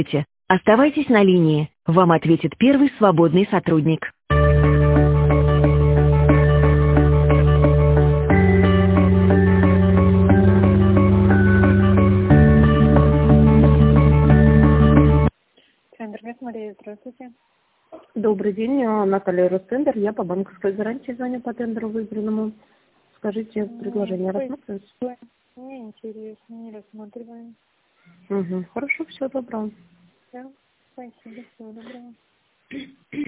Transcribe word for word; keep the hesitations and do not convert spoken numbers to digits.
Оставайтесь на линии. Вам ответит первый свободный сотрудник. Центр Мария, здравствуйте. Добрый день, Наталья Ростендер. Я по банковской гарантии звоню по тендеру выбранному. Скажите, предложение рассматривается? Мне интересно, не рассматриваем. Угу. Хорошо, всего доброго. Да, спасибо, всего доброго.